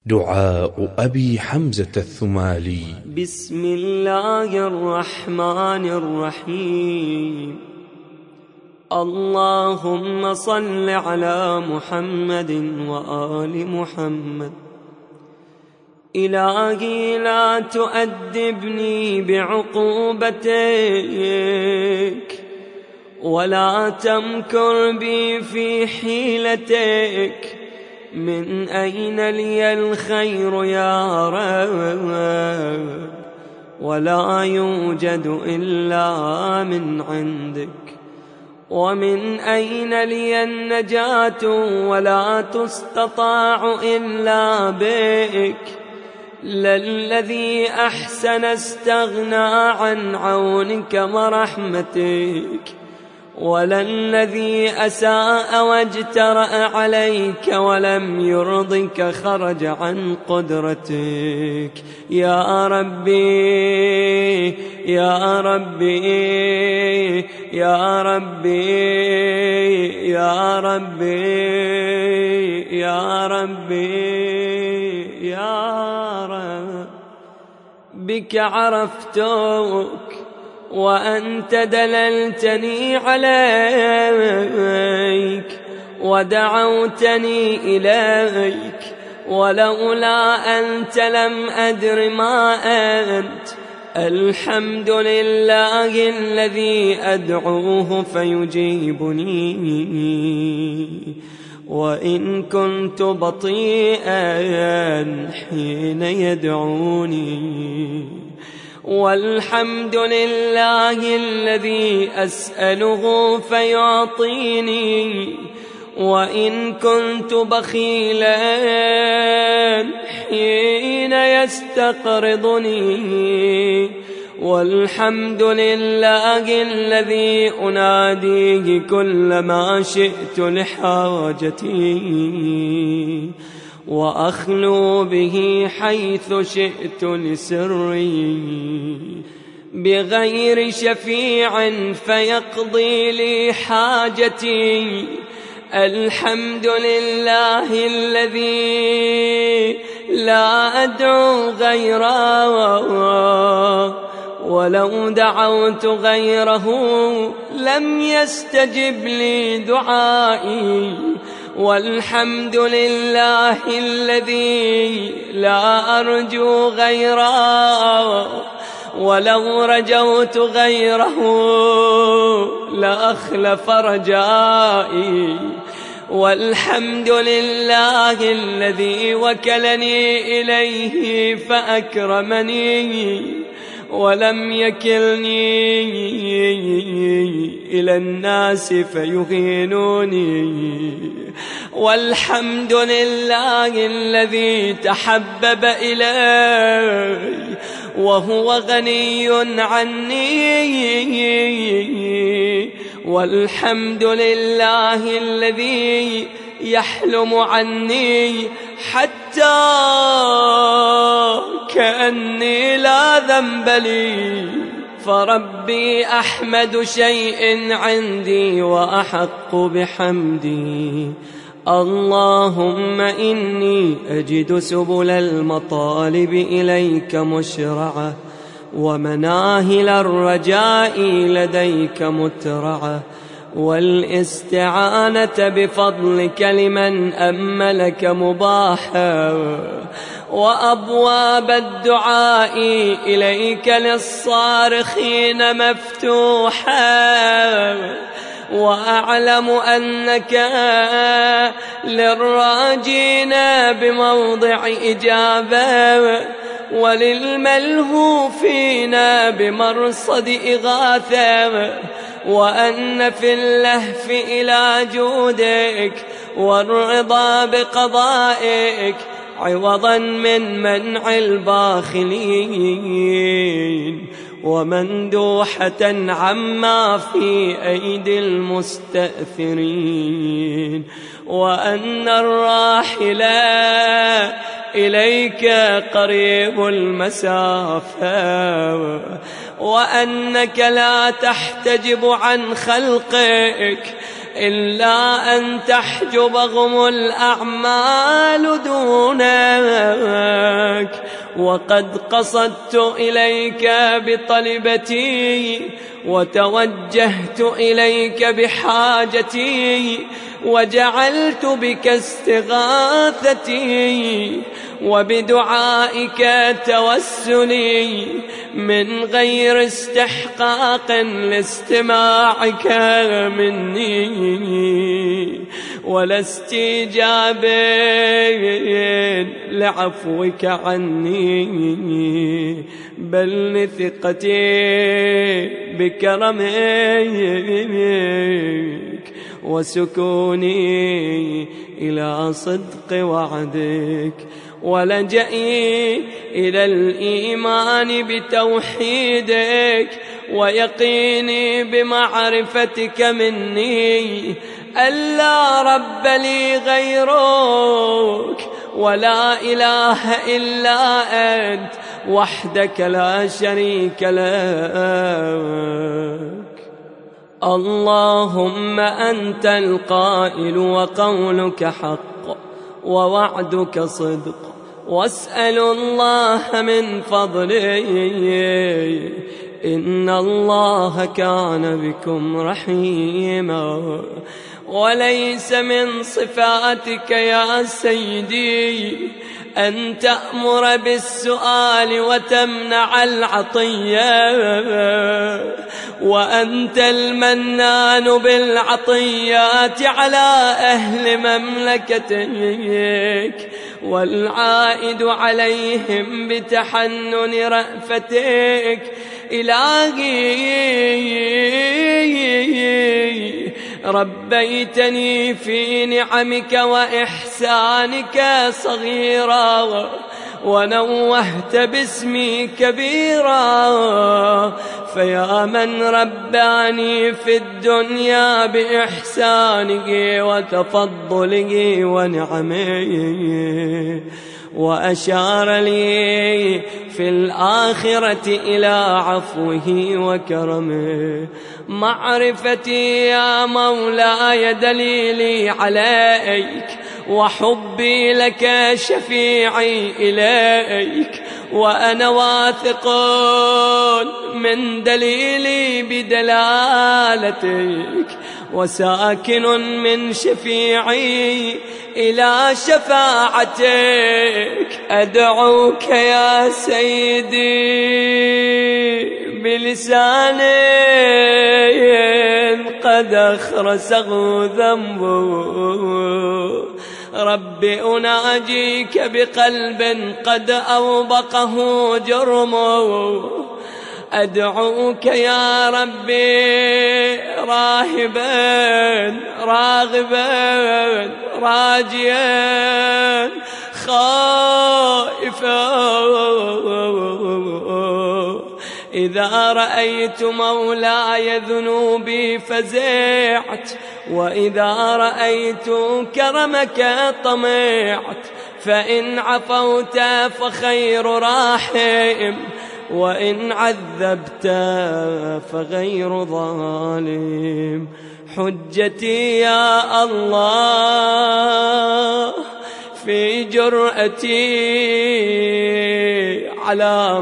دعاء أبي حمزة الثمالي. بسم الله الرحمن الرحيم. اللهم صل على محمد وآل محمد. إلهي لا تؤدبني بعقوبتك، ولا تمكر بي في حيلتك. من أين لي الخير يا رب؟ ولا يوجد إلا من عندك. ومن أين لي النجاة؟ ولا تستطاع إلا بك. للذي أحسن استغنى عن عونك ورحمتك، وللذي أساء واجترأ عليك ولم يرضك خرج عن قدرتك. يا ربي يا ربي يا ربي يا ربي يا ربي يا رب. بك عرفتك وأنت دللتني عليك، ودعوتني إليك، ولولا أنت لم أدر ما أنت. الحمد لله الذي أدعوه فيجيبني، وإن كنت بطيئا حين يدعوني. والحمد لله الذي أسأله فيعطيني، وإن كنت بخيلا حين يستقرضني. والحمد لله الذي أناديه كلما شئت لحاجتي، وأخلو به حيث شئت لسري، بغير شفيع فيقضي لي حاجتي. الحمد لله الذي لا أدعو غيره، ولو دعوت غيره لم يستجب لي دعائي. والحمد لله الذي لا أرجو غيره، ولو رجوت غيره لأخلف رجائي. والحمد لله الذي وكلني إليه فأكرمني، ولم يكلني إلى الناس فيهينوني. والحمد لله الذي تحبب إلي وهو غني عني. والحمد لله الذي يحلم عني حتى كأني لا ذنب لي. فربي أحمد شيء عندي وأحق بحمدي. اللهم إني أجد سبل المطالب إليك مشرعة، ومناهل الرجاء لديك مترعة، والاستعانة بفضلك لمن أملك مباحا، وأبواب الدعاء إليك للصارخين مفتوحا. وأعلم أنك للراجين بموضع إجابة، وللملهوفين بمرصد إغاثة، وأن في اللهف إلى جودك والرضا بقضائك عوضا من منع الباخلين، ومندوحة عما في أيدي المستأثرين. وأن الراحل إليك قريب المسافة، وأنك لا تحتجب عن خلقك إلا أن تحجبهم الأعمال دونك. وقد قصدت إليك بطلبتي وتوجهت إليك بحاجتي وجعلت بك استغاثتي وبدعائك توسلي من غير استحقاق لاستماعك مني ولا استجاب لعفوك عني، بل لثقتي بكرمك وسكوني إلى صدق وعدك ولجئي إلى الإيمان بتوحيدك ويقيني بمعرفتك مني ألا رب لي غيرك ولا إله إلا أنت وحدك لا شريك لك. اللهم أنت القائل وقولك حق ووعدك صدق، واسأل الله من فضله إن الله كان بكم رحيما. وليس من صفاتك يا سيدي أن تأمر بالسؤال وتمنع العطية، وأنت المنان بالعطيات على أهل مملكتك والعائد عليهم بتحنن رأفتك. إلهي ربيتني في نعمك وإحسانك صغيرا ونوهت باسمي كبيرا، فيا من رباني في الدنيا بإحسانه وتفضله ونعمه، وأشار لي في الآخرة إلى عفوه وكرمه. معرفتي يا مولاي دليلي عليك، وحبي لك شفيعي إليك، وأنا واثق من دليلي بدلالتك، وساكن من شفيعي إلى شفاعتك. أدعوك يا سيدي بلسان قد أخرسه ذنبه، رب أناجيك بقلب قد أوبقه جرمه. أدعوك يا ربي راهبا راغبا راجيا خائفا، إذا رأيت مولاي ذنوبي فزعت، وإذا رأيت كرمك طمعت. فإن عفوت فخير راحم، وإن عذبت فغير ظالم. حجتي يا الله في جرأتي على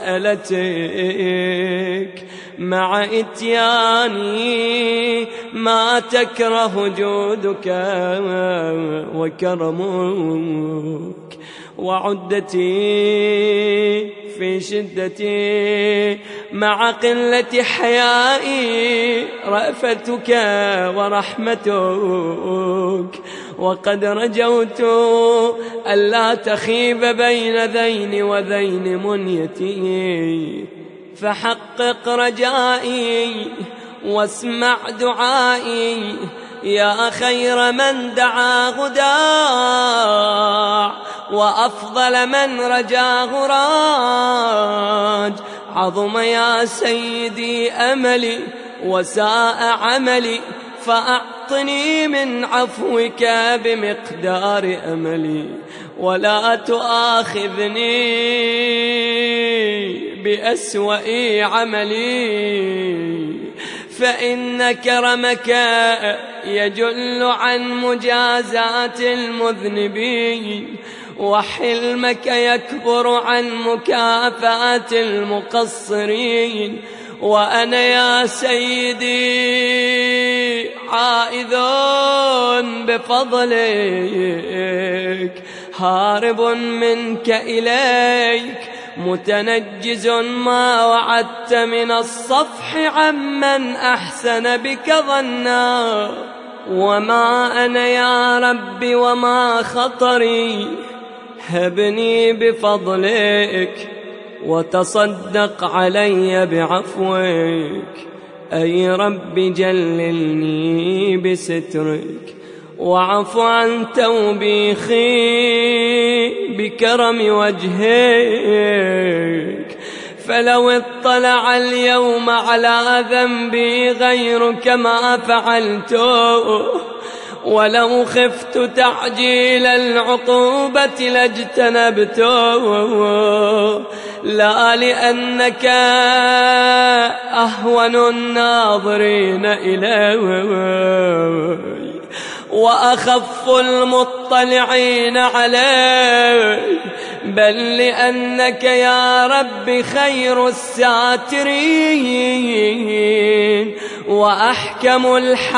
مسألتك، مع إتياني ما تكره جودك وكرمك، وعدتي في شدتي مع قلة حيائي رأفتك ورحمتك. وقد رجوت ألا تخيب بين ذين وذين منيتي، فحقق رجائي واسمع دعائي يا خير من دعا غداع، وأفضل من رجاه راج. عظم يا سيدي أملي وساء عملي، فأعطني أعطني من عفوك بمقدار أملي ولا تؤاخذني بأسوأ عملي، فإن كرمك يجل عن مجازاة المذنبين، وحلمك يكبر عن مكافأة المقصرين. وأنا يا سيدي عائذ بفضلك، هارب منك إليك، متنجز ما وعدت من الصفح عمن أحسن بك ظنا. وما أنا يا ربي وما خطري، هبني بفضلك وتصدق علي بعفوك. أي رب جللني بسترك، وعف عن توبيخي بكرم وجهك. فلو اطلع اليوم على ذنبي غيرك ما فعلته، ولو خفت تعجيل العقوبة لاجتنبته. لا لأنك أهون الناظرين إلي وأخف المطلعين علي، بل لأنك يا رب خير الساترين وأحكم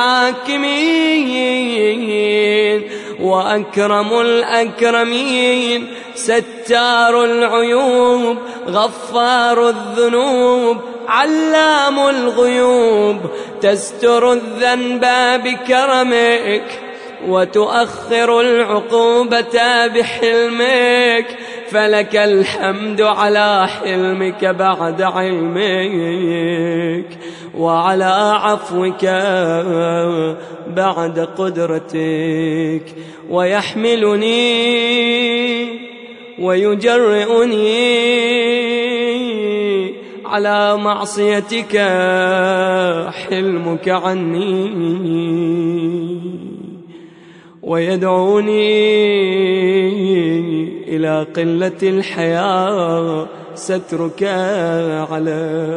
الحاكمين وأكرم الأكرمين، ستار العيوب، غفار الذنوب، علام الغيوب، تستر الذنب بكرمك وتؤخر العقوبة بحلمك. فلك الحمد على حلمك بعد علمك، وعلى عفوك بعد قدرتك. ويحملني ويجرئني على معصيتك حلمك عني، ويدعوني إلى قلة الحياة سترك علي،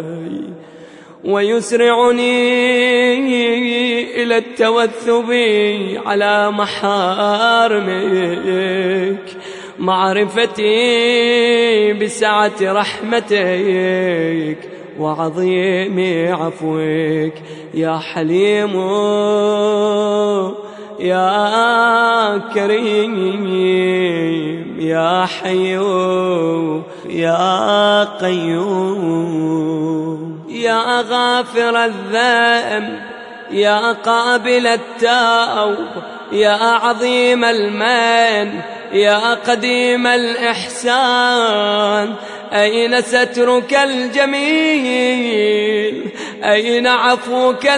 ويسرعني إلى التوثب على محارمك، معرفتي بسعة رحمتك وعظيم عفوك. يا حليم يا كريم يا حي يا قيوم، يا غافر الذنب يا قابل التوب، يا عظيم المن يا قديم الإحسان. أين سترك الجميل؟ أين عفوك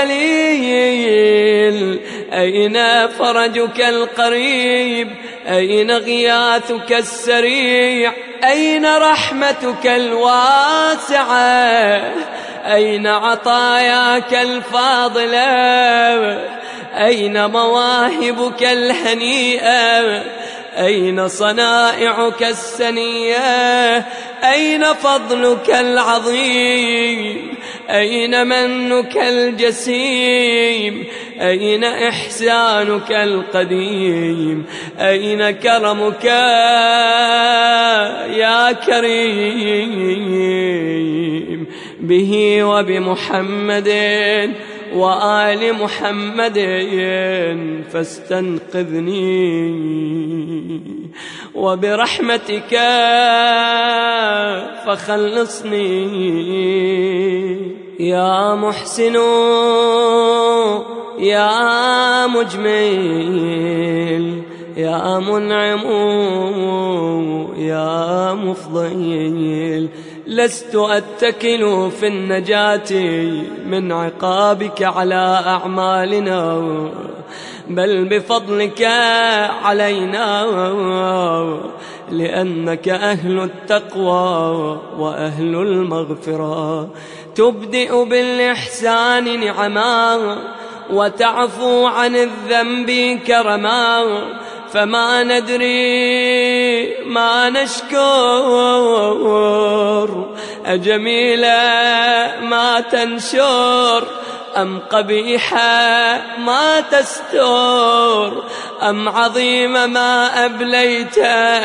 الجليل؟ أين فرجك القريب؟ أين غياثك السريع؟ أين رحمتك الواسعة؟ أين عطاياك الفاضلة؟ أين مواهبك الهنيئة؟ أين صنائعك السنية؟ أين فضلك العظيم؟ أين منك الجسيم؟ أين إحسانك القديم؟ أين كرمك يا كريم؟ به وبمحمد وآل محمد فاستنقذني، وبرحمتك فخلصني. يا محسن يا مجمل يا منعم يا مفضل، لست أتكل في النجاة من عقابك على أعمالنا، بل بفضلك علينا، لأنك أهل التقوى وأهل المغفرة. تبدئ بالإحسان نعما وتعفو عن الذنب كرما، فما ندري ما نشكر، أجميلة ما تنشر أم قبيحة ما تستر، أم عظيم ما أبليت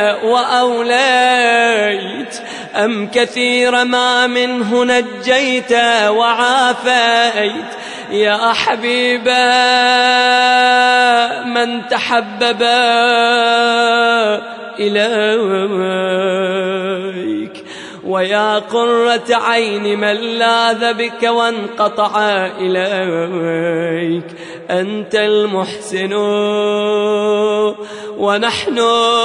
وأوليت، أم كثير ما منه نجيت وعافيت. يا حبيبا من تحبب إليك، ويا قرة عين من لاذ بك وانقطع إليك. أنت المحسن ونحن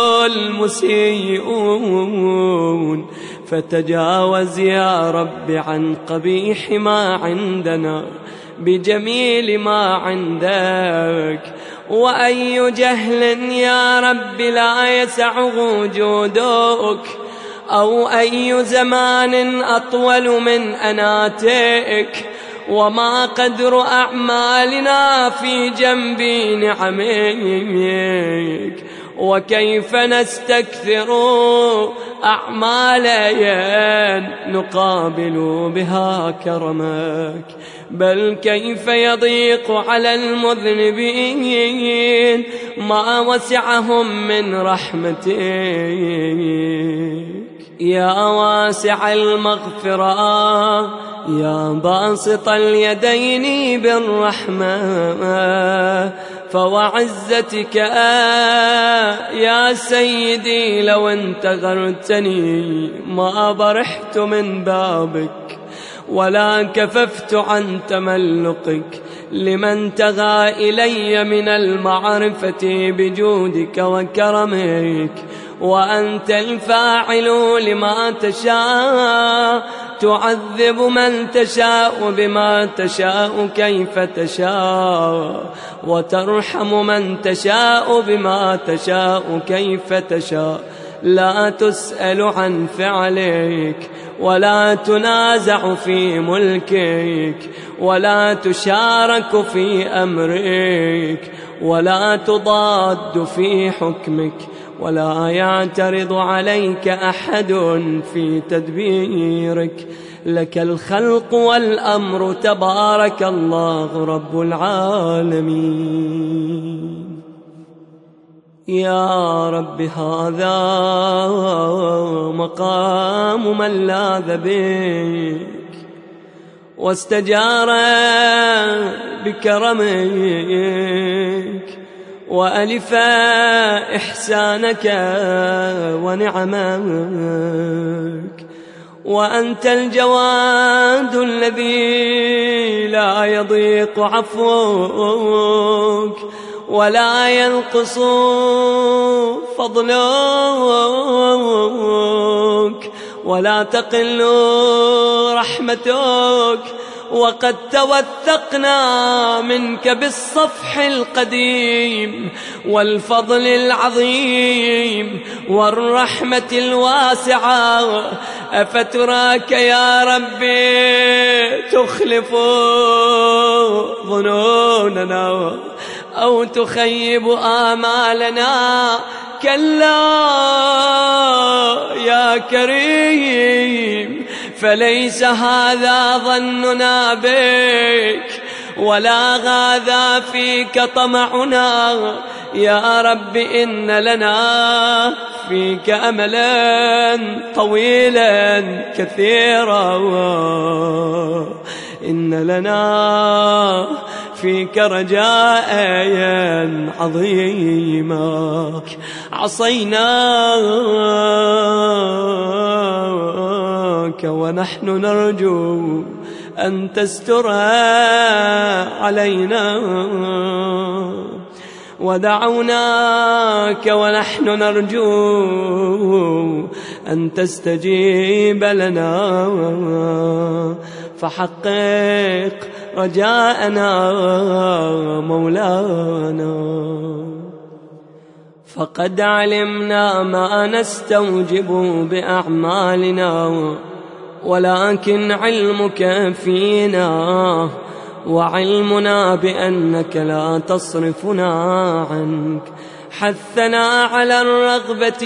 المسيئون، فتجاوز يا رب عن قبيح ما عندنا بجميل ما عندك. وأي جهل يا رب لا يسعه جودك، أو أي زمان أطول من أناتك، وما قدر أعمالنا في جنب نعمك، وكيف نستكثر أعمالا نقابل بها كرمك، بل كيف يضيق على المذنبين ما وسعهم من رحمتك. يا واسع المغفرة، يا باسط اليدين بالرحمة، فوعزتك يا سيدي لو انتظرتني ما برحت من بابك، ولا كففت عن تملقك لمن تغى إلي من المعرفة بجودك وكرمك. وأنت الفاعل لما تشاء، تعذب من تشاء بما تشاء كيف تشاء، وترحم من تشاء بما تشاء كيف تشاء. لا تسأل عن فعلك، ولا تنازع في ملكك، ولا تشارك في أمرك، ولا تضاد في حكمك، ولا يعترض عليك أحد في تدبيرك. لك الخلق والأمر تبارك الله رب العالمين. يا رب هذا مقام من لاذ بك واستجار بكرمك، وألف إحسانك ونعمك. وأنت الجواد الذي لا يضيق عفوك، ولا ينقص فضلك، ولا تقل رحمتك. وقد توثقنا منك بالصفح القديم والفضل العظيم والرحمة الواسعة، أفتراك يا ربي تخلف ظنوننا أو تخيب آمالنا؟ كلا يا كريم، فليس هذا ظننا بك، ولا هذا فيك طمعنا. يا رب إن لنا فيك أملا طويلا كثيرا، إن لنا فيك رجاء عظيما. عصيناك ونحن نرجو أن تستر علينا، ودعوناك ونحن نرجو أن تستجيب لنا، فحقق رجاءنا مولانا. فقد علمنا ما نستوجب بأعمالنا، ولكن علمك فينا وعلمنا بأنك لا تصرفنا عنك. حثنا على الرغبة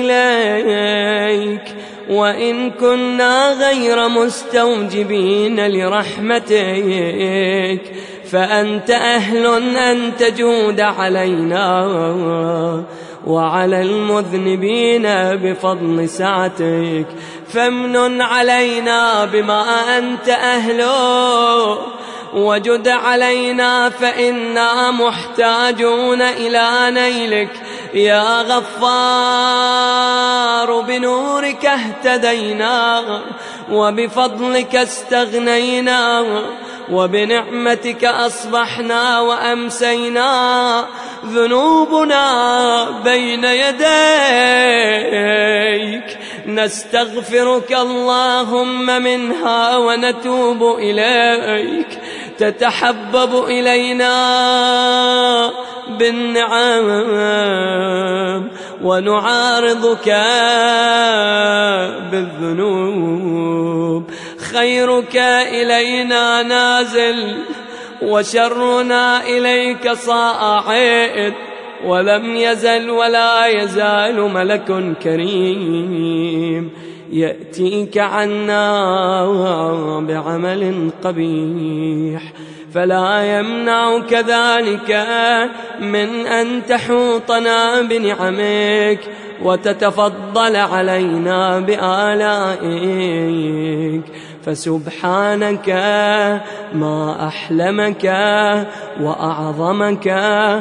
إليك وإن كنا غير مستوجبين لرحمتك، فأنت أهل أن تجود علينا وعلى المذنبين بفضل سعتك. فامنن علينا بما أنت أهله وجد علينا فإنا محتاجون إلى نيلك يا غفار. بنورك اهتدينا وبفضلك استغنينا وبنعمتك أصبحنا وأمسينا. ذنوبنا بين يديك نستغفرك اللهم منها ونتوب إليك. تتحبب إلينا بالنعم ونعارضك بالذنوب. خيرك إلينا نازل وشرنا إليك صاعد، ولم يزل ولا يزال ملك كريم يأتيك عنا بعمل قبيح، فلا يمنعك ذلك من أن تحوطنا بنعمك وتتفضل علينا بآلائك. فسبحانك ما أحلمك وأعظمك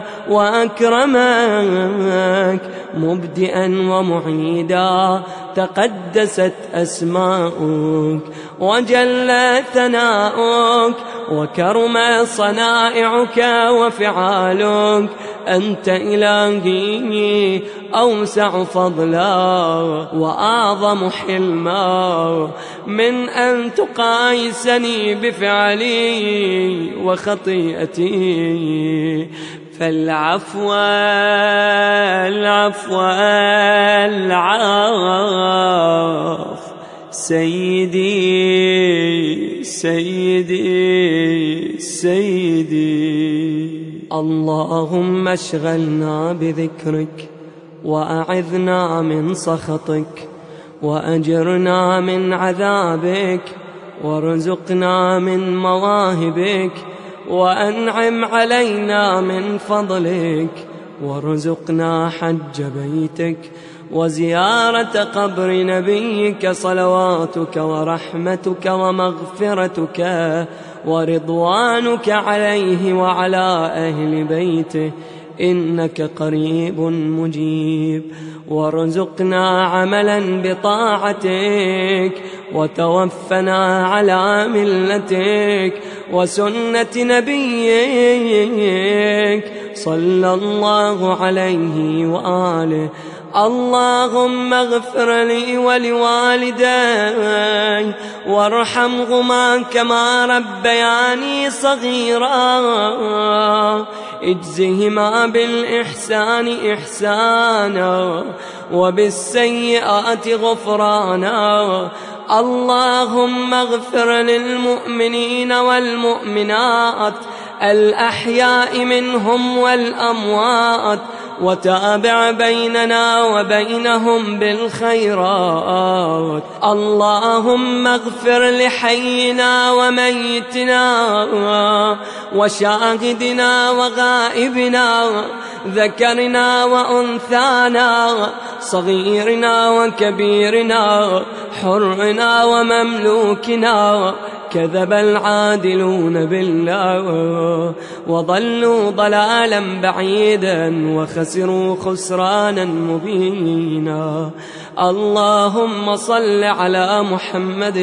وأكرمك مبدئا ومعيدا. تقدست أسماؤك وجل ثناؤك وكرم صنائعك وفعالك. أنت إلهي أوسع فضلا وأعظم حلما من أن تقايسني بفعلي وخطيئتي. فالعفو العفو العاف سيدي سيدي سيدي. اللهم اشغلنا بذكرك وأعذنا من سخطك وأجرنا من عذابك وارزقنا من مواهبك وأنعم علينا من فضلك وارزقنا حج بيتك وزيارة قبر نبيك صلواتك ورحمتك ومغفرتك ورضوانك عليه وعلى أهل بيته إنك قريب مجيب. وارزقنا عملا بطاعتك وتوفنا على ملتك وسنة نبيك صلى الله عليه وآله. اللهم اغفر لي ولوالدي وارحمهما كما ربياني صغيرا. اجزهما بالإحسان إحسانا وبالسيئات غفرانا. اللهم اغفر للمؤمنين والمؤمنات الأحياء منهم والأموات وتابع بيننا وبينهم بالخيرات. اللهم اغفر لحينا وميتنا وشاهدنا وغائبنا ذكرنا وأنثانا صغيرنا وكبيرنا حرنا ومملوكنا. كذب العادلون بالله وضلوا ضلالا بعيدا وخسروا خسرانا مبينا. اللهم صل على محمد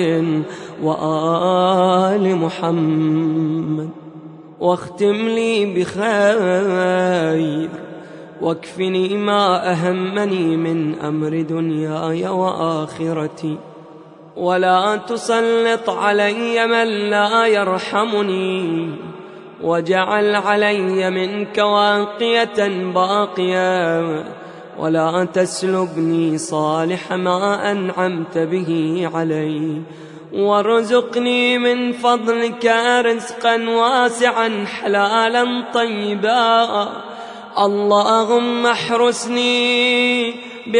وآل محمد واختم لي بخير واكفني ما أهمني من أمر دنياي وآخرتي، ولا تسلط علي من لا يرحمني، واجعل علي منك واقية باقية، ولا تسلبني صالح ما أنعمت به علي، وارزقني من فضلك رزقا واسعا حلالا طيبا. اللهم احرسني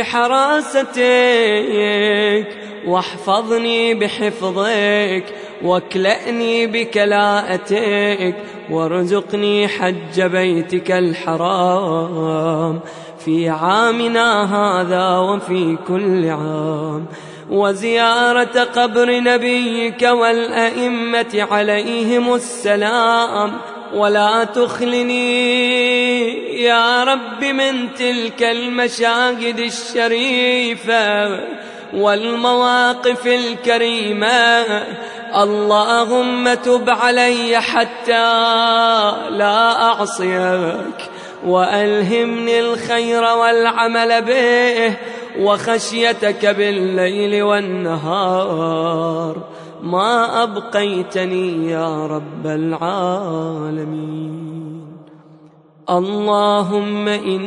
بحراستك واحفظني بحفظك واكلأني بكلاءتك، وارزقني حج بيتك الحرام في عامنا هذا وفي كل عام، وزيارة قبر نبيك والأئمة عليهم السلام. ولا تخلني يا رب من تلك المشاهد الشريفة والمواقف الكريمة. اللهم تب علي حتى لا أعصيك، وألهمني الخير والعمل به وخشيتك بالليل والنهار ما أبقيتني يا رب العالمين. اللهم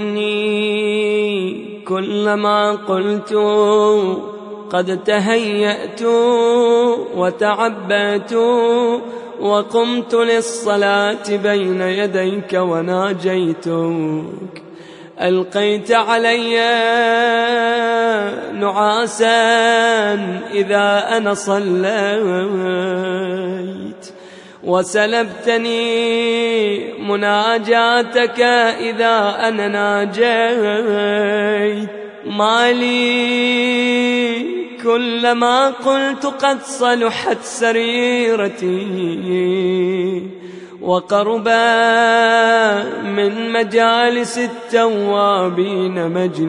إني كلما قلت قد تهيأت وتعبأت وقمت للصلاة بين يديك وناجيتك، ألقيت علي نعاسا إذا أنا صليت، وسلبتني مناجاتك إذا أنا ناجيت. ما لي كلما قلت قد صلحت سريرتي وقربا من مجالس التوابين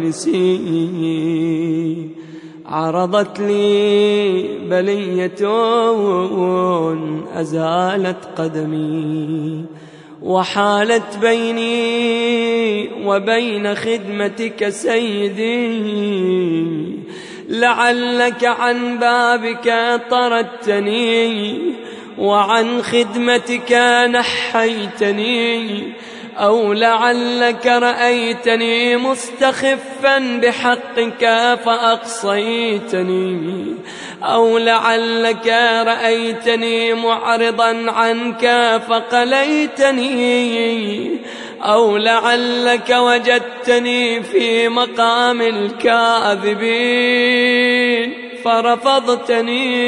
مجلسي، عرضت لي بلية أزالت قدمي وحالت بيني وبين خدمتك سيدي. لعلك عن بابك طردتني وعن خدمتك نحيتني، أو لعلك رأيتني مستخفا بحقك فأقصيتني، أو لعلك رأيتني معرضا عنك فقليتني، أو لعلك وجدتني في مقام الكاذبين فرفضتني،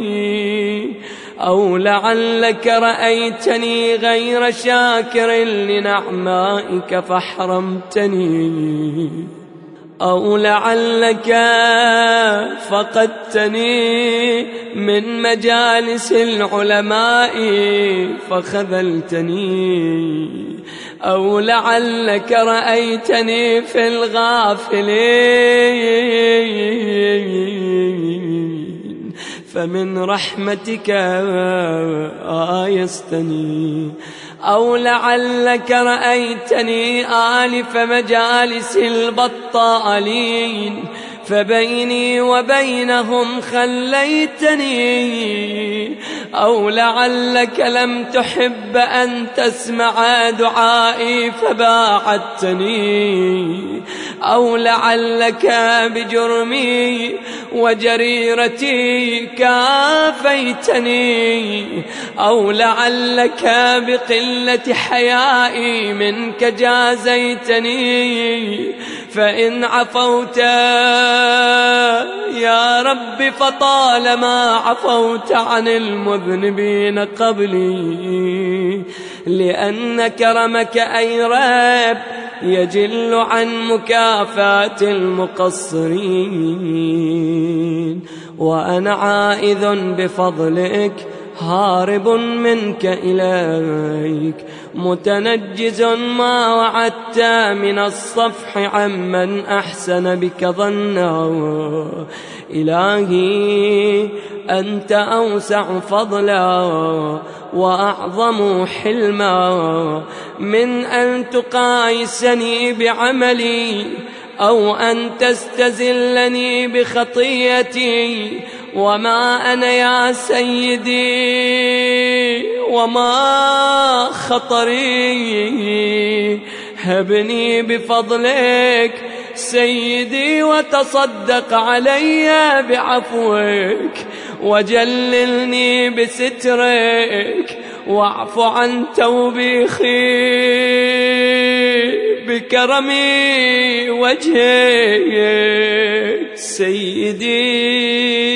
أو لعلك رأيتني غير شاكر لنعمائك فحرمتني، أو لعلك فقدتني من مجالس العلماء فخذلتني، أو لعلك رأيتني في الغافلين فمن رحمتك آيستني، أو لعلك رأيتني آلف مجالس البطالين فبيني وبينهم خليتني، أو لعلك لم تحب أن تسمع دعائي فباعدتني، أو لعلك بجرمي وجريرتي كافيتني، أو لعلك بقلة حيائي منك جازيتني. فإن عفوت يا رب فطالما عفوت عن المذنبين قبلي، لأن كرمك أي رب يجل عن مكافاة المقصرين، وأنا عائذ بفضلك هارب منك إليك، متنجز ما وعدت من الصفح عمن أحسن بك ظنا. إلهي أنت أوسع فضلا وأعظم حلما من أن تقايسني بعملي أو أن تستزلني بخطيئتي. وما أنا يا سيدي وما خطري، هبني بفضلك سيدي وتصدق علي بعفوك، وجللني بسترك واعف عن توبيخي بكرم وجهك سيدي.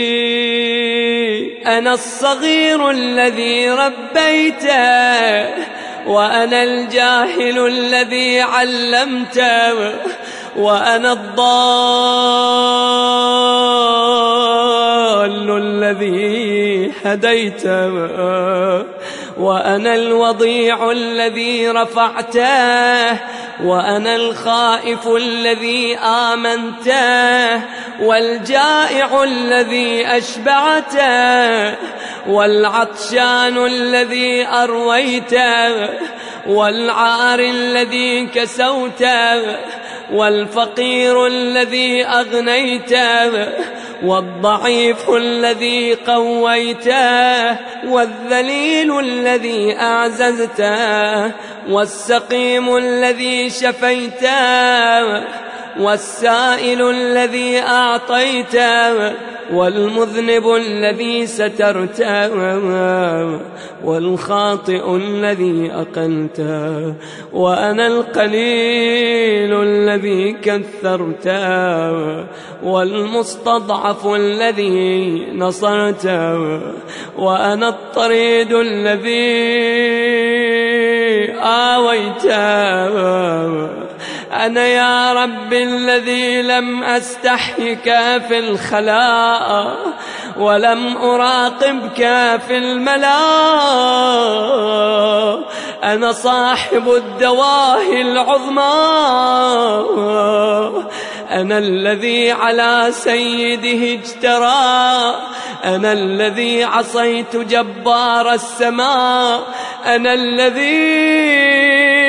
أنا الصغير الذي ربيته، وأنا الجاهل الذي علمته، وأنا الضال الذي هديته، وأنا الوضيع الذي رفعته، وأنا الخائف الذي آمنته، والجائع الذي أشبعته، والعطشان الذي أرويته، والعار الذي كسوته، والفقير الذي أغنيته، والضعيف الذي قويته، والذليل الذي أعززته، والسقيم الذي شفيته، والسائل الذي أعطيته، والمذنب الذي سترته، والخاطئ الذي أقلته، وأنا القليل الذي كثرته، والمستضعف الذي نصرته، وأنا الطريد الذي آويته. أنا يا رب الذي لم أستحيك في الخلاء، ولم أراقبك في الملاء. أنا صاحب الدواهي العظمى، أنا الذي على سيده اجترى، أنا الذي عصيت جبار السماء، أنا الذي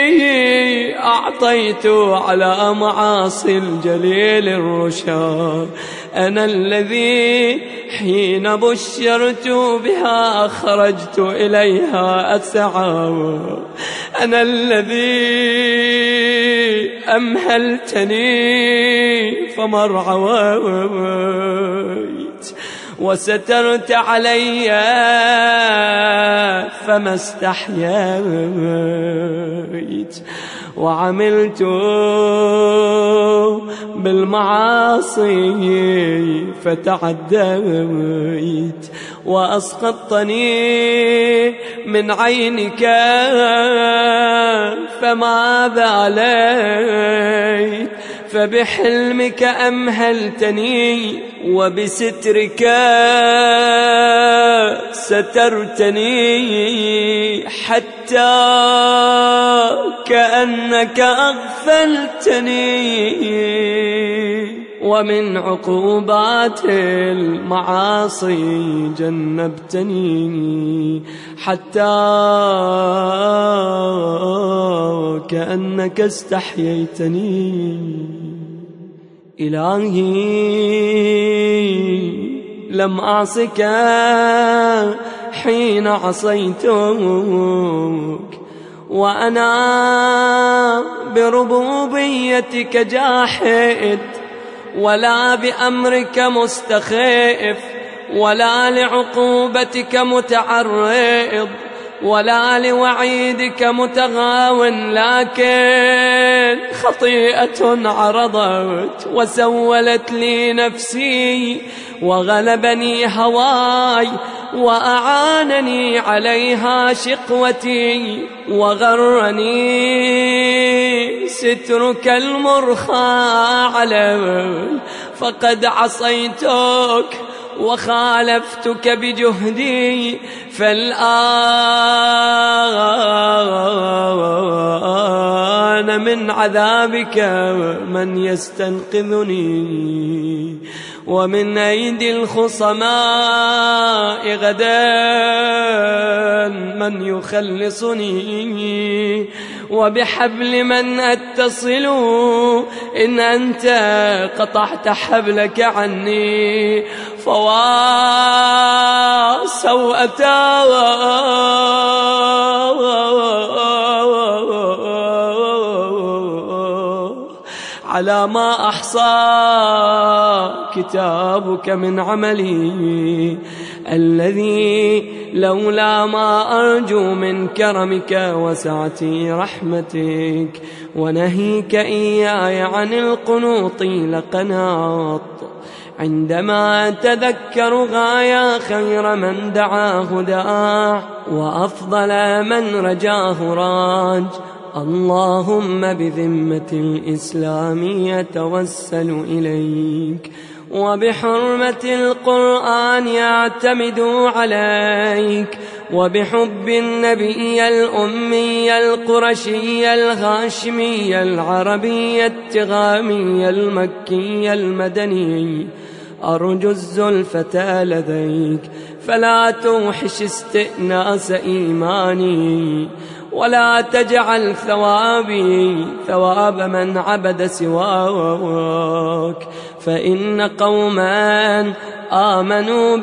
أعطيت على معاصي الجليل الرشاد، أنا الذي حين بشرت بها خرجت إليها أسعى، أنا الذي أمهلتني فمرعويت، وسترت علي فما استحييت، وعملت بالمعاصي فتعديت، وأسقطتني من عينك فما باليت، فبحلمك أمهلتني، وبسترك سترتني، حتى كأنك أغفلتني، ومن عقوبات المعاصي جنبتني، حتى كأنك استحييتني. إلهي لم أعصك حين عصيتك، وأنا بربوبيتك جاحد، ولا بأمرك مستخيف، ولا لعقوبتك متعرض، ولا لوعيدك متغاو، لكن خطيئة عرضت وسولت لي نفسي، وغلبني هواي، وأعانني عليها شقوتي، وغرني سترك المرخى علي، فقد عصيتك وخالفتك بجهدي، فالآن من عذابك من يستنقذني، ومن أيدي الخصماء غدا من يخلصني، وبحبل من أتصل إن أنت قطعت حبلك عني، فوا سوءتا على ما أحصى كتابك من عملي الذي لولا ما أرجو من كرمك وسعة رحمتك ونهيك إياي عن القنوط لقناط عندما أتذكر غايا خير من دعاه داع وأفضل من رجاه راج. اللهم بذمة الإسلام يتوسل إليك وبحرمة القرآن يعتمد عليك وبحب النبي الأمي القرشي الهاشمي العربي التغامي المكي المدني أرجو الزلفة لديك فلا توحش استئناس إيماني ولا تجعل ثوابي ثواب من عبد سواك فإن قوما آمنوا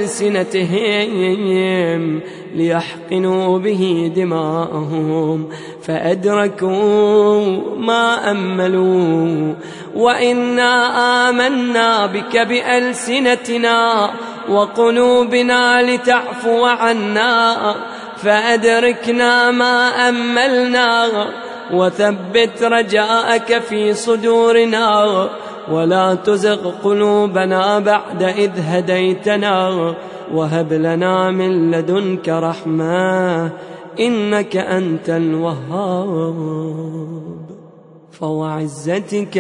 بألسنتهم ليحقنوا به دماءهم فأدركوا ما أملوا وإنا آمنا بك بألسنتنا وقلوبنا لتعفو عنا فأدركنا ما أملنا وثبت رجاءك في صدورنا ولا تزغ قلوبنا بعد إذ هديتنا وهب لنا من لدنك رحمة إنك أنت الوهاب. فوعزتك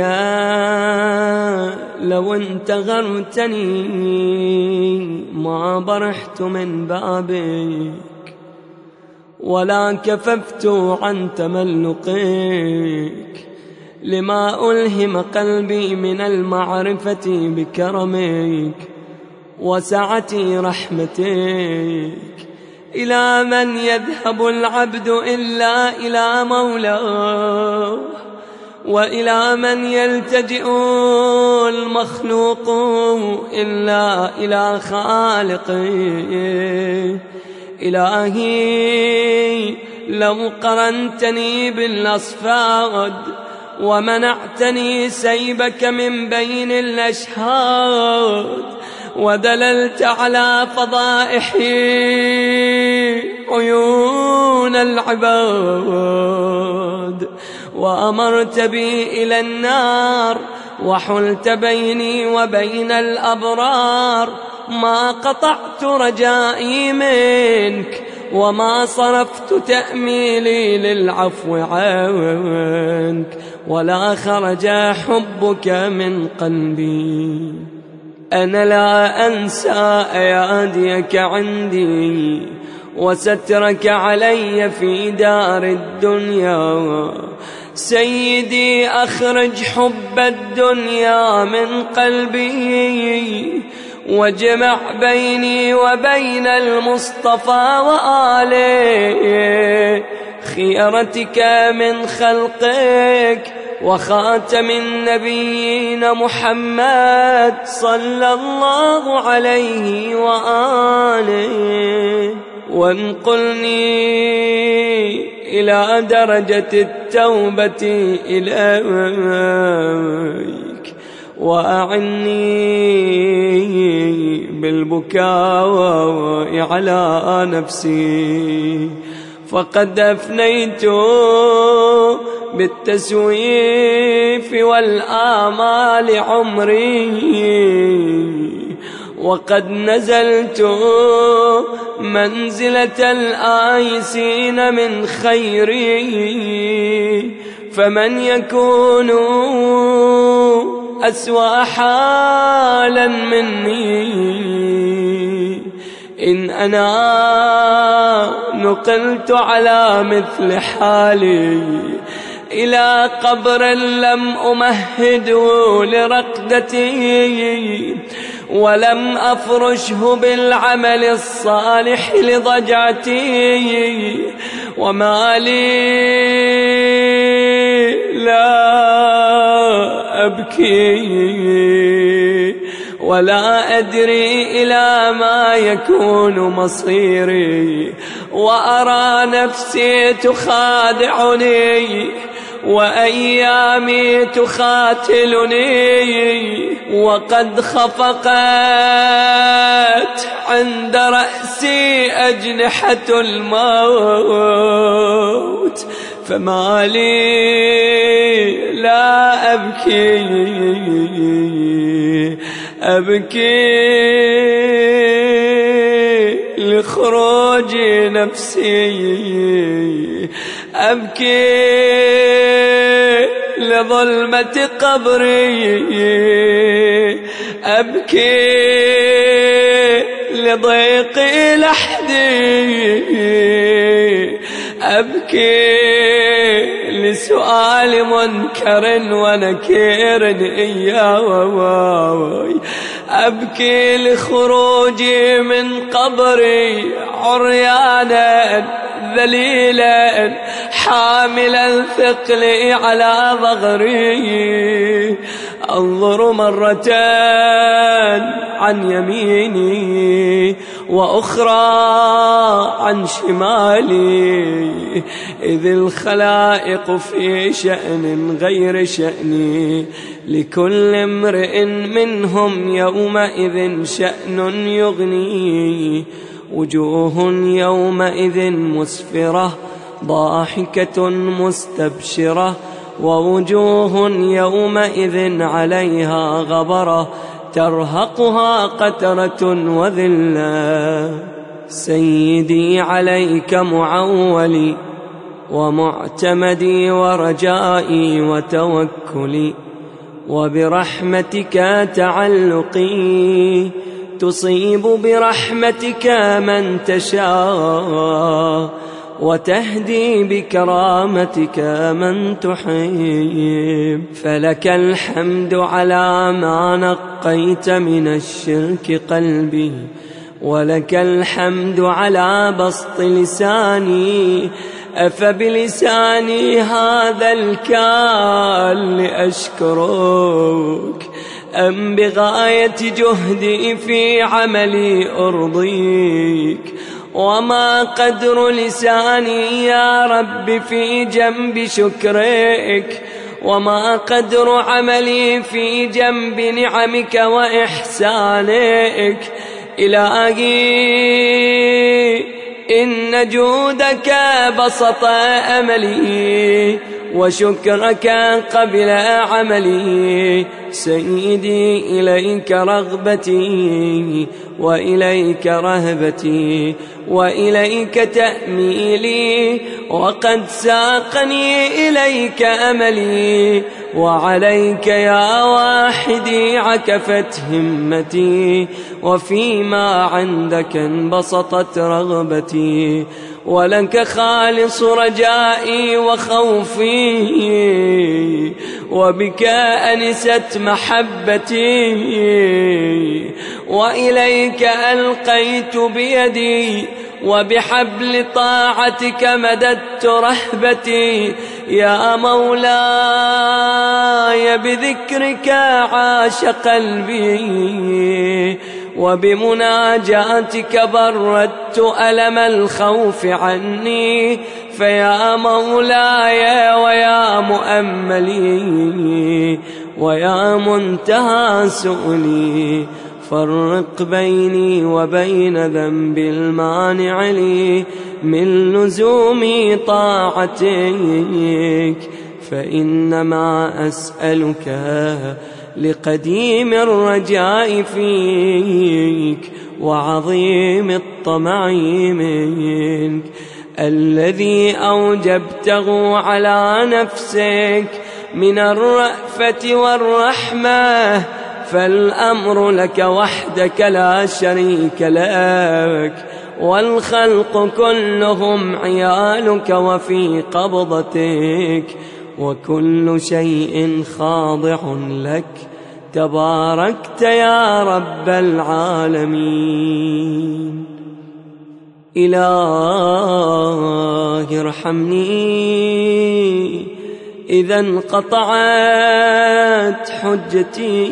لو انتظرتني ما برحت من بابك ولا كففت عن تملقك لما ألهم قلبي من المعرفة بكرمك وسعة رحمتك. إلى من يذهب العبد إلا إلى مولاه وإلى من يلتجئ المخلوق إلا إلى خالقه. إلهي لو قرنتني بالأصفاد ومنعتني سيبك من بين الأشهاد ودللت على فضائحي عيون العباد وأمرت بي إلى النار وحلت بيني وبين الأبرار ما قطعت رجائي منك وما صرفت تأميلي للعفو عنك ولا خرج حبك من قلبي. أنا لا أنسى أياديك عندي وسترك علي في دار الدنيا. سيدي أخرج حب الدنيا من قلبي واجمع بيني وبين المصطفى وآله خيرتك من خلقك وخاتم النبيين محمد صلى الله عليه وآله وانقلني إلى درجة التوبة إليك وأعني بالبكاء على نفسي فقد أفنيت بالتسويف والآمال عمري وقد نزلت منزلة الآيسين من خيري فمن يكون أسوأ حالا مني إن أنا نقلت على مثل حالي إلى قبر لم أمهد لرقدتي ولم أفرشه بالعمل الصالح لضجعتي وما لي لا أبكي ولا أدري إلى ما يكون مصيري وأرى نفسي تخادعني وأيامي تخاتلني وقد خفقت عند رأسي أجنحة الموت، فما لي لا أبكي لخروج نفسي، أبكي لظلمة قبري، أبكي لضيق لحدي، أبكي لسؤال منكر ونكير إياه، أبكي لخروجي من قبري عريانا ذليلا حاملا ثقلي على ظهري، أنظر مرة عن يميني وأخرى عن شمالي، إذ الخلائق في شأن غير شأني، لكل امرئ منهم يومئذ شأن يغنيه، وجوه يومئذ مسفرة ضاحكة مستبشرة، ووجوه يومئذ عليها غبرة ترهقها قترة وذلة. سيدي عليك معولي ومعتمدي ورجائي وتوكلي، وبرحمتك تعلقي، تصيب برحمتك من تشاء، وتهدي بكرامتك من تحب. فلك الحمد على ما نقيت من الشرك قلبي، ولك الحمد على بسط لساني، أفبلساني هذا الكال لأشكرك، أم بغاية جهدي في عملي أرضيك؟ وما قدر لساني يا رب في جنب شكرك، وما قدر عملي في جنب نعمك وإحسانك. إلهي إن جودك بسط أملي، وشكرك قبل عملي. سيدي إليك رغبتي، وإليك رهبتي، وإليك تأميلي، وقد ساقني إليك أملي، وعليك يا واحدي عكفت همتي، وفيما عندك انبسطت رغبتي، ولك خالص رجائي وخوفي، وبك أنست محبتي، وإليك ألقيت بيدي، وبحبل طاعتك مددت رهبتي. يا مولاي بذكرك عاش قلبي، وبمناجاتك بردت ألم الخوف عني. فيا مولاي ويا مؤملي ويا منتهى سؤلي، فرق بيني وبين ذنب المانع لي من لزوم طاعتك، فإنما أسألك لقديم الرجاء فيك، وعظيم الطمع منك، الذي أوجبته على نفسك من الرأفة والرحمة. فالأمر لك وحدك لا شريك لك، والخلق كلهم عيالك وفي قبضتك، وكل شيء خاضع لك، تباركت يا رب العالمين. إلهي ارحمني إذا انقطعت حجتي،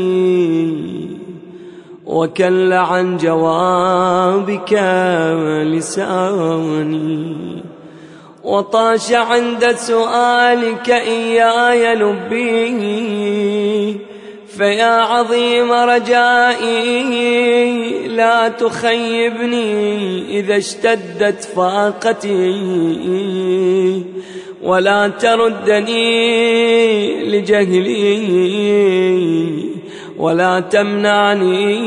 وكل عن جوابك لساني، وطاش عند سؤالك إياي لبي، فيا عظيم رجائي لا تخيبني إذا اشتدت فاقتي، ولا تردني لجهلي، ولا تمنعني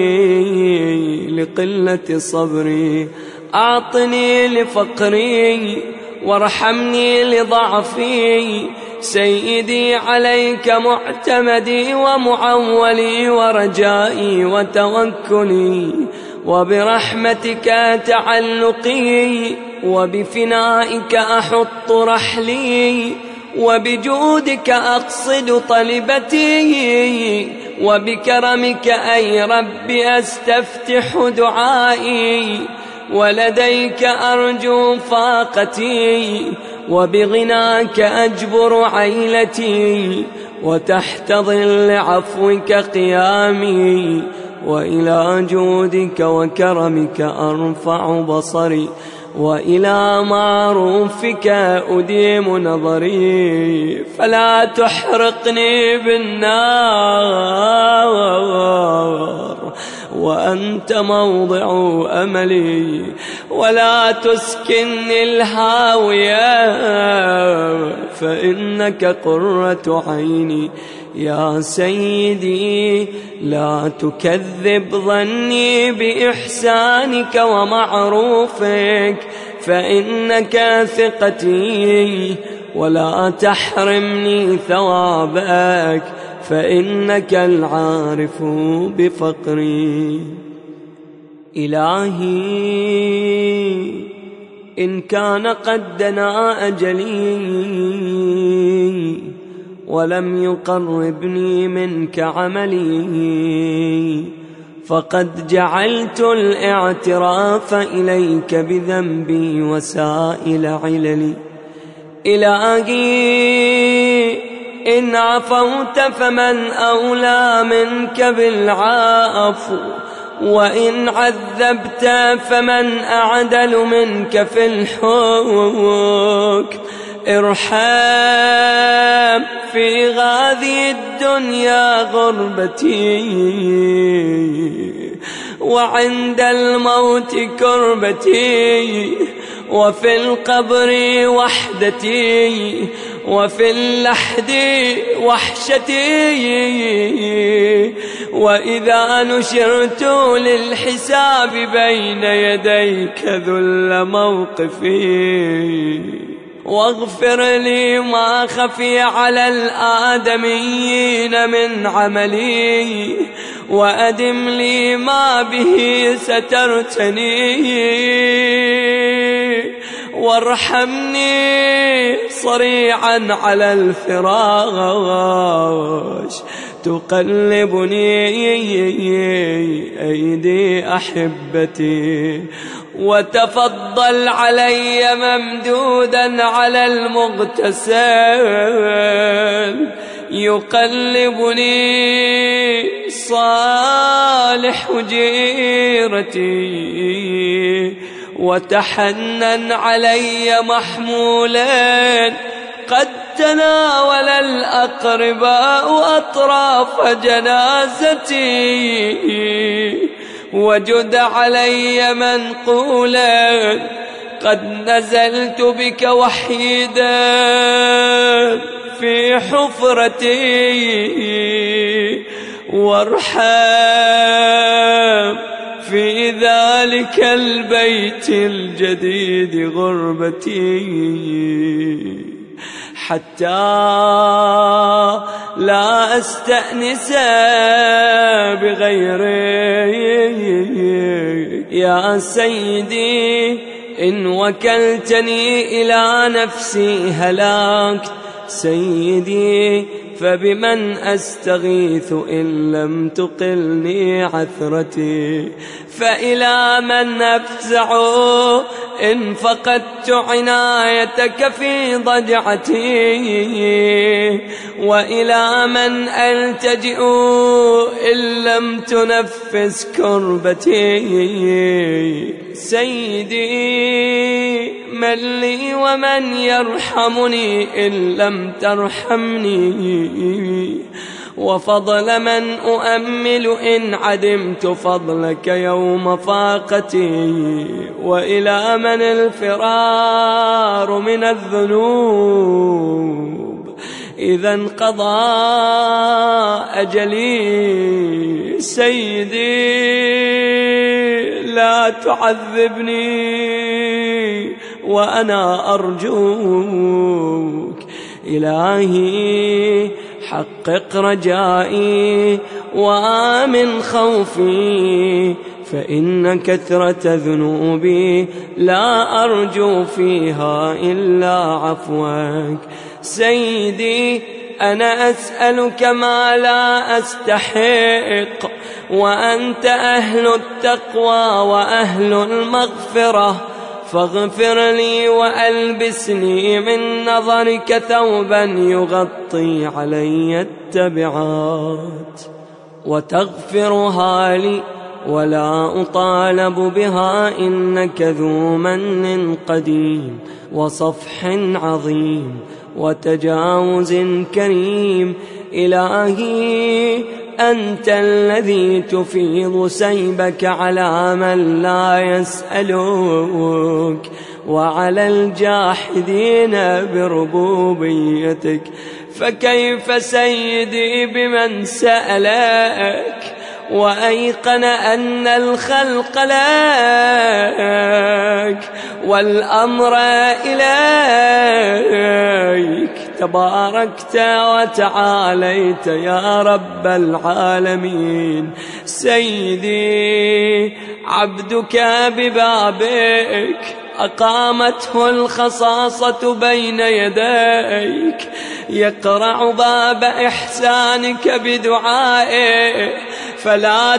لقلة صبري. أعطني لفقري وارحمني لضعفي، سيدي عليك معتمدي ومعولي ورجائي وتوكلي، وبرحمتك تعلقي، وبفنائك أحط رحلي، وبجودك أقصد طلبتي، وبكرمك أي رب أستفتح دعائي، ولديك أرجو فاقتي، وبغناك أجبر عيلتي، وتحت ظل عفوك قيامي، وإلى جودك وكرمك أرفع بصري، وإلى معروفك أديم نظري. فلا تحرقني بالنار وأنت موضع أملي، ولا تسكنني الهاوية فإنك قرة عيني. يا سيدي لا تكذب ظني بإحسانك ومعروفك، فإنك ثقتي، ولا تحرمني ثوابك، فإنك العارف بفقري. إلهي إن كان قد دنا أجلي ولم يقربني منك عملي، فقد جعلت الاعتراف إليك بذنبي وسائل عللي. إلهي إن عفوت فمن أولى منك بالعفو، وإن عذبت فمن أعدل منك في الحكم. ارحم في هذه الدنيا غربتي، وعند الموت كربتي، وفي القبر وحدتي، وفي اللحد وحشتي، وإذا نشرت للحساب بين يديك ذل موقفي. واغفر لي ما خفي على الآدميين من عملي، وأدم لي ما به سترتني، وارحمني صريعا على الفراش تقلبني أيدي أحبتي، وتفضل علي ممدودا على المغتسل يقلبني صالح جيرتي، وتحنن علي محمولا قد تناول الأقرباء أطراف جنازتي، وجد علي منقولا قد نزلت بك وحيدا في حفرتي، وارحم في ذلك البيت الجديد غربتي، حتى لا أستأنس بغيرك. يا سيدي إن وكلتني إلى نفسي هلاكت، سيدي فبمن أستغيث إن لم تقلني عثرتي، فإلى من أفزع إن فقدت عنايتك في ضجعتي؟ وإلى من ألتجئ إن لم تنفس كربتي؟ سيدي من لي ومن يرحمني إن لم ترحمني؟ وفضل من أؤمل إن عدمت فضلك يوم فاقتي؟ وإلى من الفرار من الذنوب إذا انقضى أجلي؟ سيدي لا تعذبني وأنا أرجوك. إلهي حقق رجائي وآمن خوفي، فإن كثرة ذنوبي لا أرجو فيها إلا عفوك. سيدي أنا أسألك ما لا أستحق، وأنت أهل التقوى وأهل المغفرة، فاغفر لي وألبسني من نظرك ثوبا يغطي علي التبعات، وتغفرها لي ولا أطالب بها، إنك ذو من قديم وصفح عظيم وتجاوز كريم. إلهي أنت الذي تفيض سيبك على من لا يسألك وعلى الجاحدين بربوبيتك، فكيف سيدي بمن سألك وأيقن أن الخلق لك والأمر إليك؟ تباركت وتعاليت يا رب العالمين. سيدي عبدك ببابك أقامته الخصاصة بين يديك، يقرع باب إحسانك بدعائه، فلا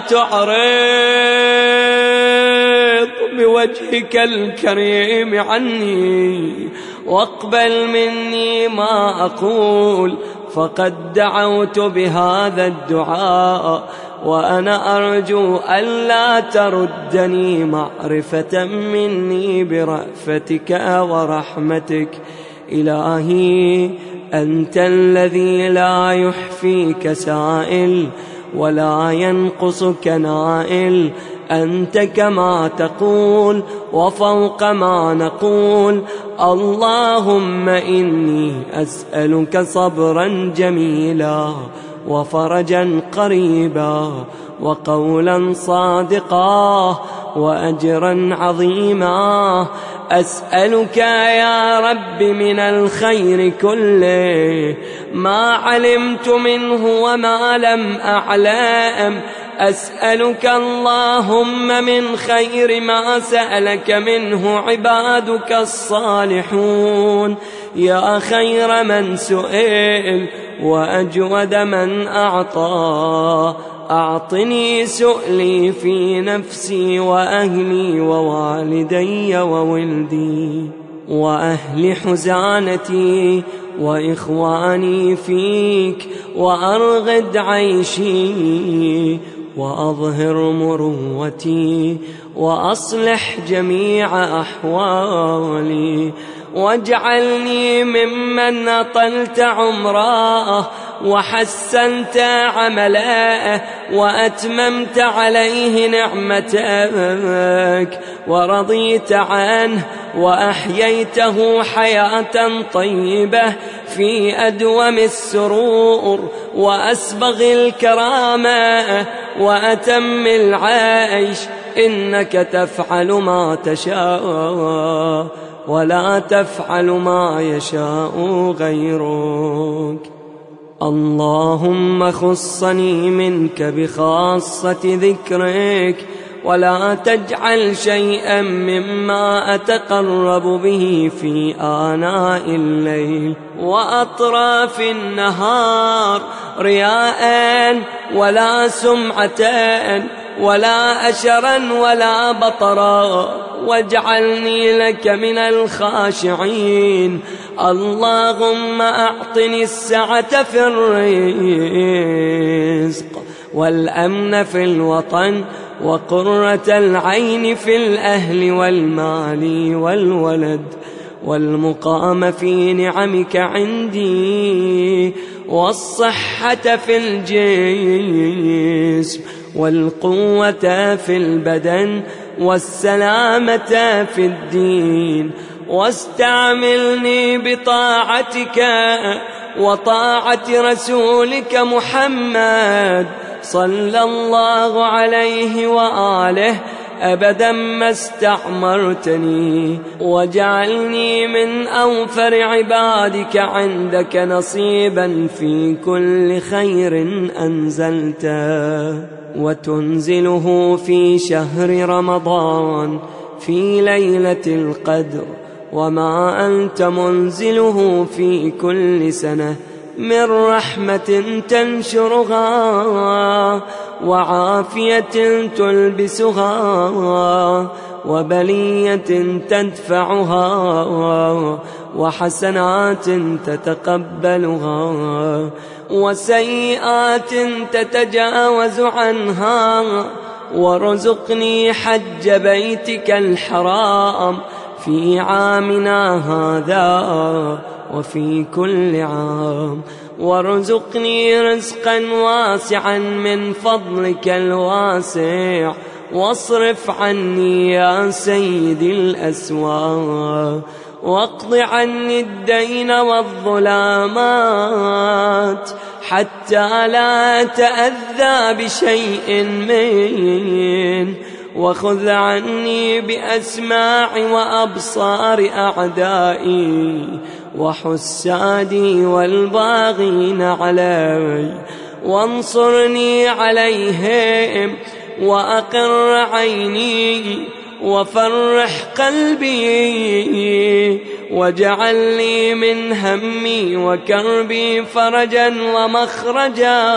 تعرض بوجهك الكريم عني، واقبل مني ما أقول، فقد دعوت بهذا الدعاء، وأنا أرجو ألا تردني معرفة مني برأفتك ورحمتك. إلهي أنت الذي لا يحفيك سائل ولا ينقصك نائل، أنت كما تقول وفوق ما نقول. اللهم إني أسألك صبرا جميلا وفرجا قريبا وقولا صادقا وأجرا عظيما. أسألك يا رب من الخير كله ما علمت منه وما لم أعلم. أسألك اللهم من خير ما سألك منه عبادك الصالحون، يا خير من سئل وأجود من أعطى. أعطني سؤلي في نفسي وأهلي ووالدي وولدي وأهل حزانتي وإخواني فيك، وأرغد عيشي وأظهر مروتي وأصلح جميع أحوالي، واجعلني ممن أطلت عمره وحسنت عمله وأتممت عليه نعمتك ورضيت عنه وأحييته حياة طيبة في أدوم السرور وأسبغ الكرامة وأتم العيش. إنك تفعل ما تشاء ولا تفعل ما يشاء غيرك. اللهم خصني منك بخاصة ذكرك، ولا تجعل شيئا مما أتقرب به في آناء الليل وأطراف النهار رياء ولا سمعة ولا أشرا ولا بطرا واجعلني لك من الخاشعين. اللهم أعطني السعة في الرزق والأمن في الوطن وقرة العين في الأهل والمال والولد والمقام في نعمك عندي والصحة في الجسم والقوة في البدن والسلامة في الدين. واستعملني بطاعتك وطاعة رسولك محمد صلى الله عليه وآله أبدا ما استعمرتني، واجعلني من أوفر عبادك عندك نصيبا في كل خير أنزلته وتنزله في شهر رمضان في ليلة القدر، وما أنت منزله في كل سنة من رحمة تنشرها وعافية تلبسها وبلية تدفعها وحسنات تتقبلها وسيئات تتجاوز عنها. وارزقني حج بيتك الحرام في عامنا هذا وفي كل عام، وارزقني رزقا واسعا من فضلك الواسع، واصرف عني يا سيدي الأسواق، واقض عني الدين والظلامات حتى لا أتأذى بشيء منه، وخذ عني بأسماع وأبصار أعدائي وحسادي والباغين علي، وانصرني عليهم وأقر عيني وفرح قلبي، واجعل لي من همي وكربي فرجا ومخرجا،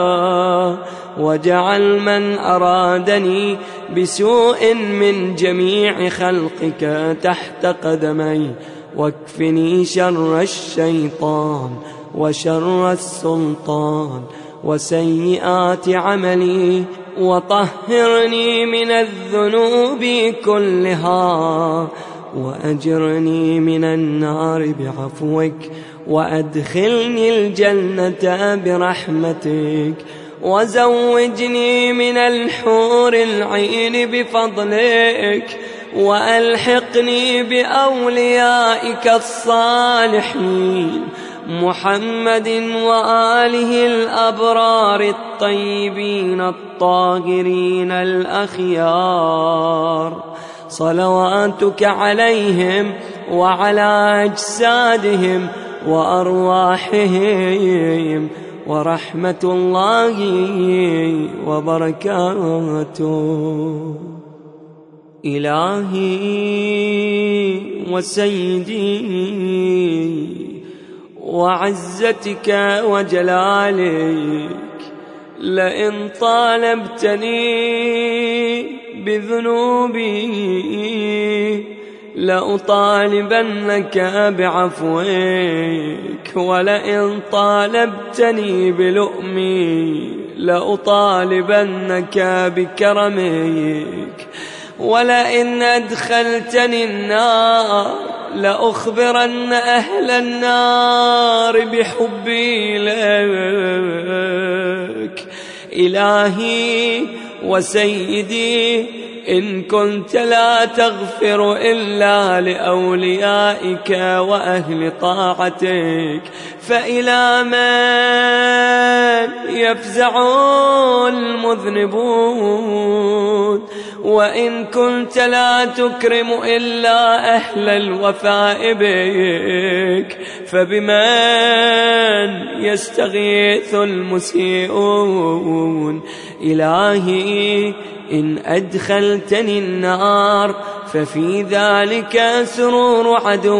واجعل من أرادني بسوء من جميع خلقك تحت قدمي، واكفني شر الشيطان وشر السلطان وسيئات عملي، وطهرني من الذنوب كلها، وأجرني من النار بعفوك، وأدخلني الجنة برحمتك، وزوجني من الحور العين بفضلك، وألحقني بأوليائك الصالحين محمد وآله الأبرار الطيبين الطاهرين الأخيار، صلواتك عليهم وعلى أجسادهم وأرواحهم، ورحمة الله وبركاته. إلهي وسيدي وعزتك وجلالك، لئن طالبتني بذنوبي لأطالبنك بعفوك، ولئن طالبتني بلؤمي لأطالبنك بكرمك، ولئن أدخلتني النار لأخبرن أهل النار بحبي لك. إلهي وسيدي، إن كنت لا تغفر إلا لأوليائك وأهل طاعتك، فإلى من يفزع المذنبون؟ وإن كنت لا تكرم إلا أهل الوفاء بك، فبمن يستغيث المسيئون؟ إلهي، إن أدخلتني النار ففي ذلك سرور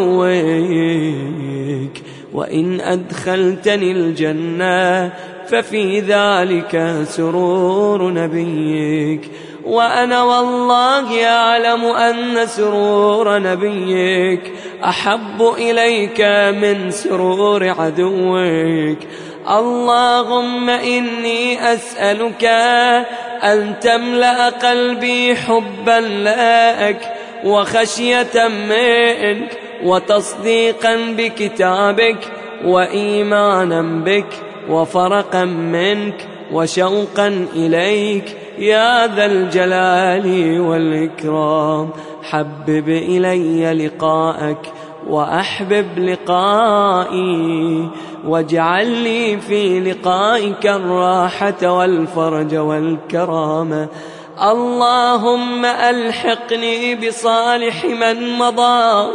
عدوك، وإن أدخلتني الجنة ففي ذلك سرور نبيك، وأنا والله أعلم أن سرور نبيك أحب إليك من سرور عدوك. اللهم إني أسألك أن تملأ قلبي حبا لك وخشية منك وتصديقا بكتابك وإيمانا بك وفرقا منك وشوقا إليك يا ذا الجلال والإكرام. حبب إلي لقاءك وأحبب لقائي، واجعل لي في لقائك الراحة والفرج والكرامة. اللهم ألحقني بصالح من مضى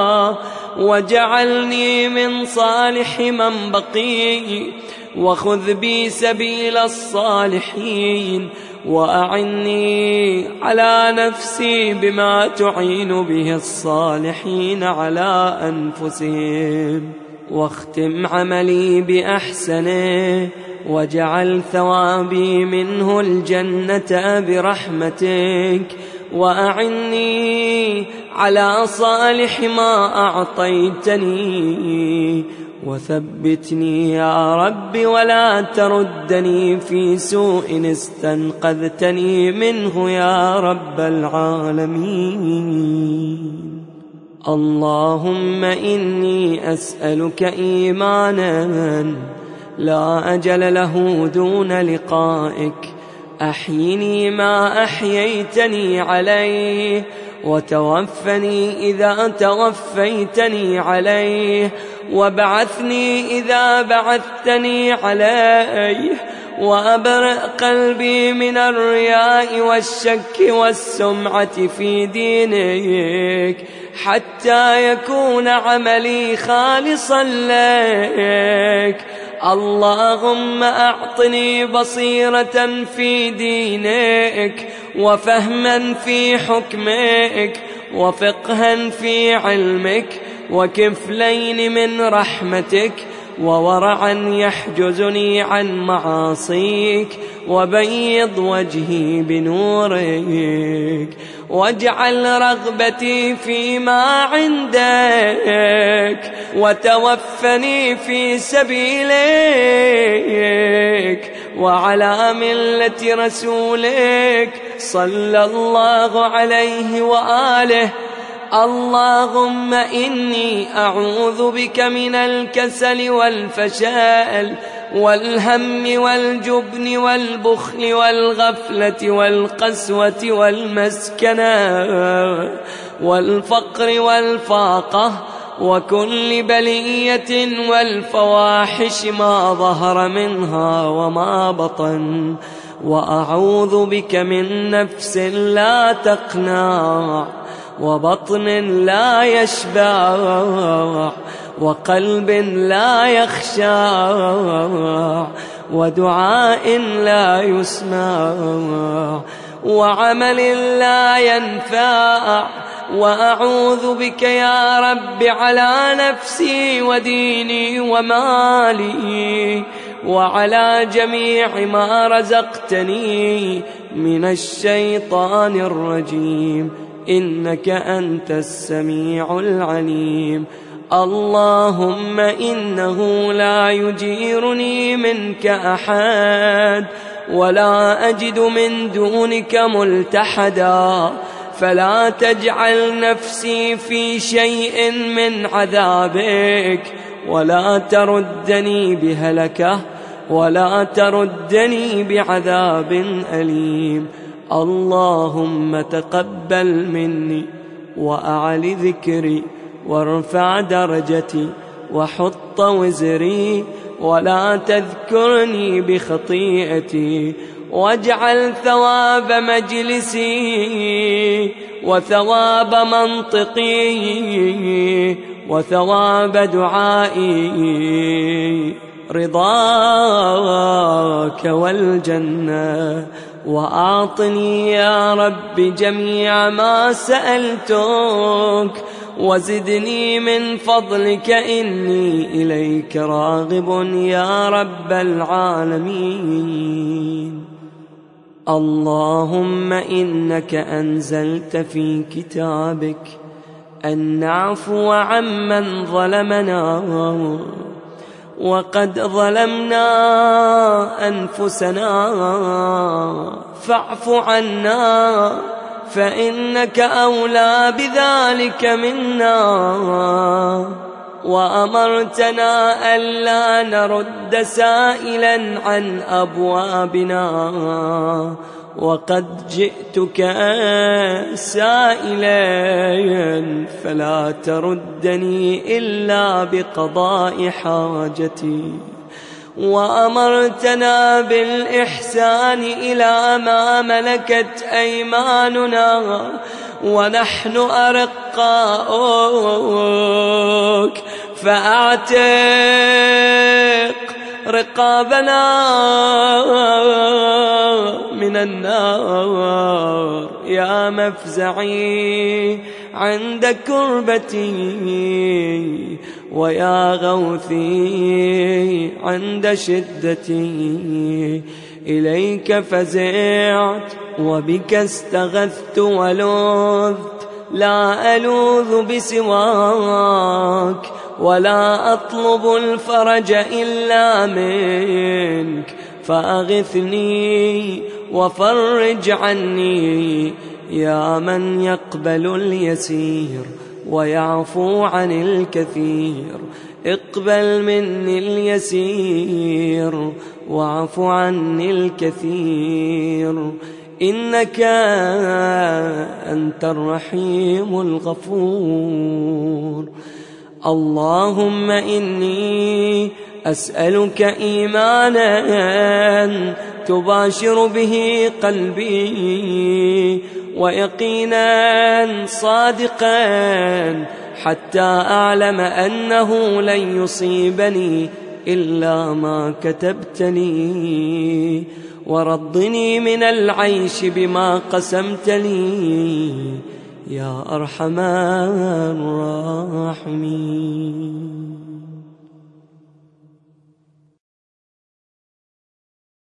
واجعلني من صالح من بقي، وخذ بي سبيل الصالحين، وأعني على نفسي بما تعين به الصالحين على أنفسهم. واختم عملي بأحسنه واجعل ثوابي منه الجنة برحمتك، وأعني على صالح ما أعطيتني، وثبتني يا رب ولا تردني في سوء استنقذتني منه يا رب العالمين. اللهم إني أسألك إيمانا لا أجل له دون لقائك، أحيني ما أحييتني عليه، وتوفني إذا توفيتني عليه، وابعثني إذا بعثتني عليه، وأبرئ قلبي من الرياء والشك والسمعة في دينك، حتى يكون عملي خالصا لك. اللهم أعطني بصيرة في دينك، وفهما في حكمك، وفقها في علمك، وكفلين من رحمتك، وورعا يحجزني عن معاصيك، وبيض وجهي بنورك، واجعل رغبتي فيما عندك، وتوفني في سبيلك وعلى ملة رسولك صلى الله عليه وآله. اللهم إني أعوذ بك من الكسل والفشل والهم والجبن والبخل والغفلة والقسوة والمسكنة والفقر والفاقة وكل بلية والفواحش ما ظهر منها وما بطن. وأعوذ بك من نفس لا تقنع، وبطن لا يشبع، وقلب لا يخشع، ودعاء لا يسمع، وعمل لا ينفع. وأعوذ بك يا رب على نفسي وديني ومالي وعلى جميع ما رزقتني من الشيطان الرجيم، إنك أنت السميع العليم. اللهم إنه لا يجيرني منك أحد، ولا أجد من دونك ملتحدا، فلا تجعل نفسي في شيء من عذابك، ولا تردني بهلكة، ولا تردني بعذاب أليم. اللهم تقبل مني وأعل ذكري وارفع درجتي وحط وزري، ولا تذكرني بخطيئتي، واجعل ثواب مجلسي وثواب منطقي وثواب دعائي رضاك والجنة. وأعطني يا رب جميع ما سألتك، وزدني من فضلك إني إليك راغب يا رب العالمين. اللهم إنك أنزلت في كتابك أن نعفو عمن ظلمنا، وقد ظلمنا أنفسنا، فاعف عنا فإنك أولى بذلك منا. وأمرتنا ألا نرد سائلا عن أبوابنا، وقد جئتك سائلا فلا تردني إلا بقضاء حاجتي. وأمرتنا بالإحسان إلى ما ملكت أيماننا، ونحن أرقاؤك فأعتق رقابنا من النار يا مفزعي عند كربتي، ويا غوثي عند شدتي. إليك فزعت وبك استغثت ولذت، لا ألوذ بسواك ولا أطلب الفرج إلا منك، فأغثني وفرج عني يا من يقبل اليسير ويعفو عن الكثير. اقبل مني اليسير واعف عني الكثير، إنك أنت الرحيم الغفور. اللهم إني أسألك إيمانا تباشر به قلبي، ويقينا صادقا حتى أعلم أنه لن يصيبني إلا ما كتبت لي، ورضني من العيش بما قسمت لي يا أرحم الراحمين.